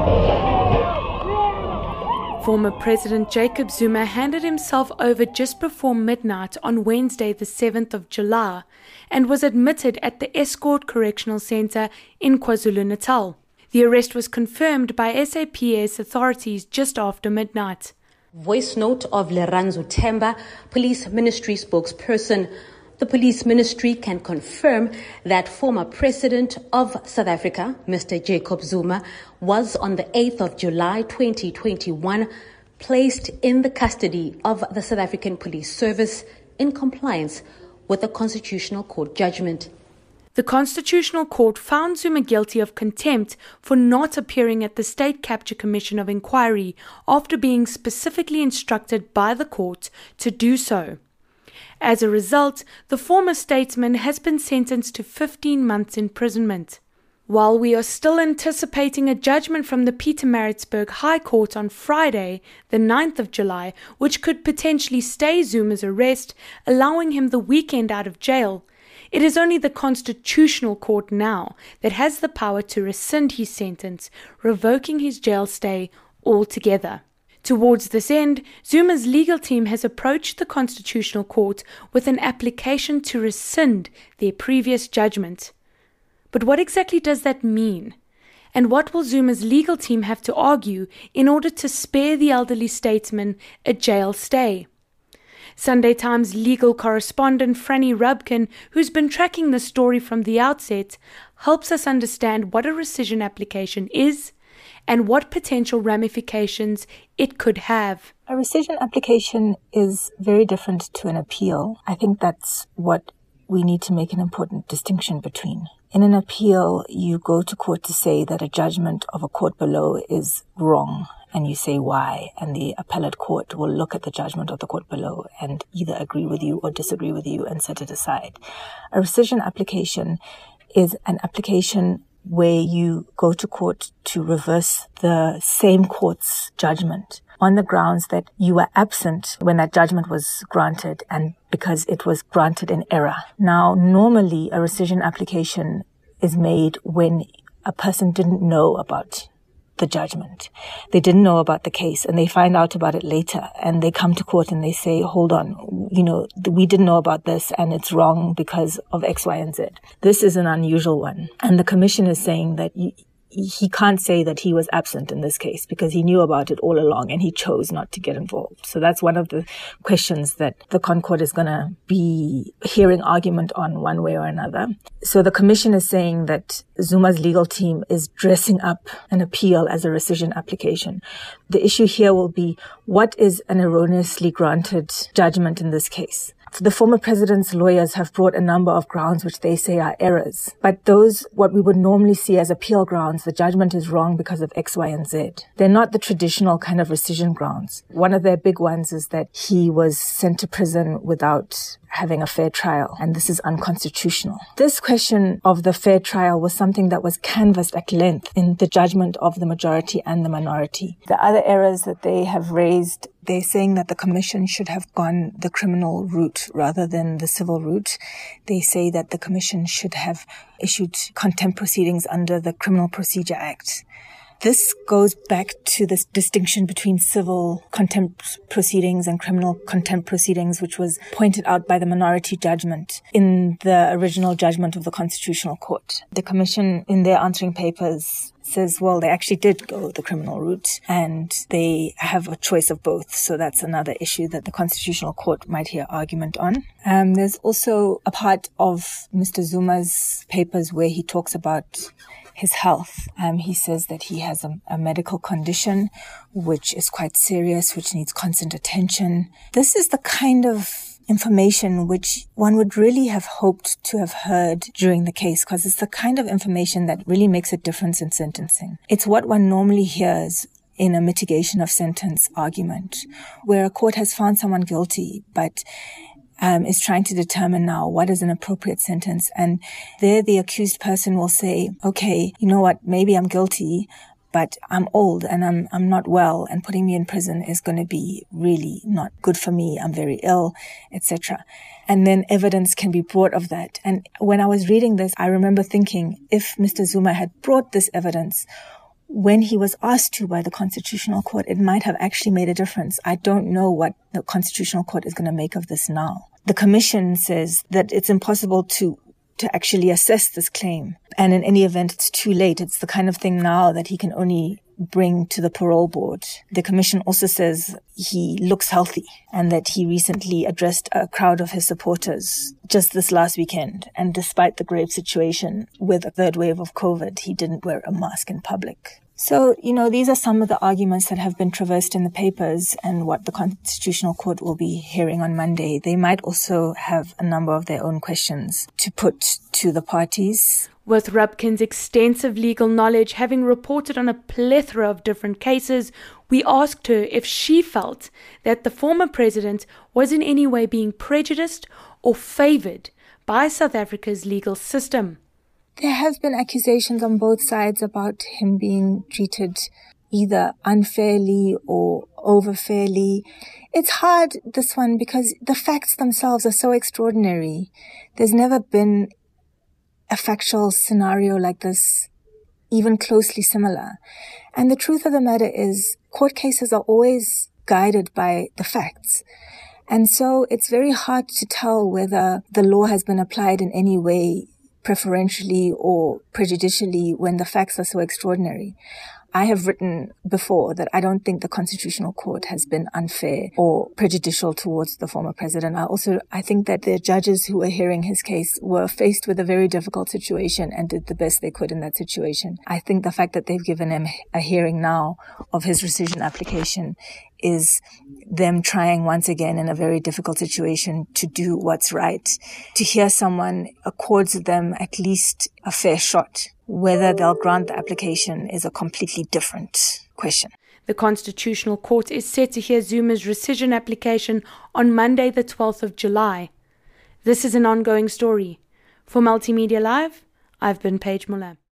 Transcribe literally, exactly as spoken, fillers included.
Former President Jacob Zuma handed himself over just before midnight on Wednesday the seventh of July and was admitted at the Escort Correctional Centre in KwaZulu-Natal. The arrest was confirmed by S A P S authorities just after midnight. Voice note of Leranzo Themba, Police Ministry spokesperson. The Police Ministry can confirm that former President of South Africa, Mister Jacob Zuma, was on the eighth of July twenty twenty-one placed in the custody of the South African Police Service in compliance with the Constitutional Court judgment. The Constitutional Court found Zuma guilty of contempt for not appearing at the State Capture Commission of Inquiry after being specifically instructed by the court to do so. As a result, the former statesman has been sentenced to fifteen months imprisonment. While we are still anticipating a judgment from the Pietermaritzburg High Court on Friday, the ninth of July, which could potentially stay Zuma's arrest, allowing him the weekend out of jail, it is only the Constitutional Court now that has the power to rescind his sentence, revoking his jail stay altogether. Towards this end, Zuma's legal team has approached the Constitutional Court with an application to rescind their previous judgment. But what exactly does that mean? And what will Zuma's legal team have to argue in order to spare the elderly statesman a jail stay? Sunday Times legal correspondent Franny Rubkin, who's been tracking the story from the outset, helps us understand what a rescission application is and what potential ramifications it could have. A rescission application is very different to an appeal. I think that's what we need to make an important distinction between. In an appeal, you go to court to say that a judgment of a court below is wrong, and you say why, and the appellate court will look at the judgment of the court below and either agree with you or disagree with you and set it aside. A rescission application is an application where you go to court to reverse the same court's judgment on the grounds that you were absent when that judgment was granted and because it was granted in error. Now, normally a rescission application is made when a person didn't know about the judgment. They didn't know about the case and they find out about it later and they come to court and they say, hold on, you know, we didn't know about this and it's wrong because of X, Y, and Z. This is an unusual one. And the commission is saying that you, he can't say that he was absent in this case because he knew about it all along and he chose not to get involved. So that's one of the questions that the Concord is going to be hearing argument on one way or another. So the commission is saying that Zuma's legal team is dressing up an appeal as a rescission application. The issue here will be, what is an erroneously granted judgment in this case? The former president's lawyers have brought a number of grounds which they say are errors. But those, what we would normally see as appeal grounds, the judgment is wrong because of X, Y, and Z. They're not the traditional kind of rescission grounds. One of their big ones is that he was sent to prison without having a fair trial, and this is unconstitutional. This question of the fair trial was something that was canvassed at length in the judgment of the majority and the minority. The other errors that they have raised, they're saying that the commission should have gone the criminal route rather than the civil route. They say that the commission should have issued contempt proceedings under the Criminal Procedure Act. This goes back to this distinction between civil contempt proceedings and criminal contempt proceedings, which was pointed out by the minority judgment in the original judgment of the Constitutional Court. The Commission, in their answering papers, says, well, they actually did go the criminal route and they have a choice of both. So that's another issue that the Constitutional Court might hear argument on. Um, there's also a part of Mister Zuma's papers where he talks about his health. Um, he says that he has a, a medical condition which is quite serious, which needs constant attention. This is the kind of information which one would really have hoped to have heard during the case, because it's the kind of information that really makes a difference in sentencing. It's what one normally hears in a mitigation of sentence argument, where a court has found someone guilty, but Um, is trying to determine now what is an appropriate sentence. And there the accused person will say, okay, you know what, maybe I'm guilty, but I'm old and I'm I'm not well, and putting me in prison is going to be really not good for me. I'm very ill, et cetera. And then evidence can be brought of that. And when I was reading this, I remember thinking, if Mister Zuma had brought this evidence, when he was asked to by the Constitutional Court, it might have actually made a difference. I don't know what the Constitutional Court is going to make of this now. The Commission says that it's impossible to to actually assess this claim. And in any event, it's too late. It's the kind of thing now that he can only bring to the parole board. The Commission also says he looks healthy and that he recently addressed a crowd of his supporters just this last weekend. And despite the grave situation with a third wave of COVID, he didn't wear a mask in public. So, you know, these are some of the arguments that have been traversed in the papers and what the Constitutional Court will be hearing on Monday. They might also have a number of their own questions to put to the parties. With Rupkin's extensive legal knowledge, having reported on a plethora of different cases, we asked her if she felt that the former president was in any way being prejudiced or favoured by South Africa's legal system. There have been accusations on both sides about him being treated either unfairly or overfairly. It's hard, this one, because the facts themselves are so extraordinary. There's never been a factual scenario like this, even closely similar. And the truth of the matter is, court cases are always guided by the facts. And so it's very hard to tell whether the law has been applied in any way preferentially or prejudicially when the facts are so extraordinary. I have written before that I don't think the Constitutional Court has been unfair or prejudicial towards the former president. I also, I think that the judges who were hearing his case were faced with a very difficult situation and did the best they could in that situation. I think the fact that they've given him a hearing now of his rescission application is them trying once again in a very difficult situation to do what's right. To hear someone accords them at least a fair shot. Whether they'll grant the application is a completely different question. The Constitutional Court is set to hear Zuma's rescission application on Monday, the twelfth of July. This is an ongoing story. For Multimedia Live, I've been Paige Muller.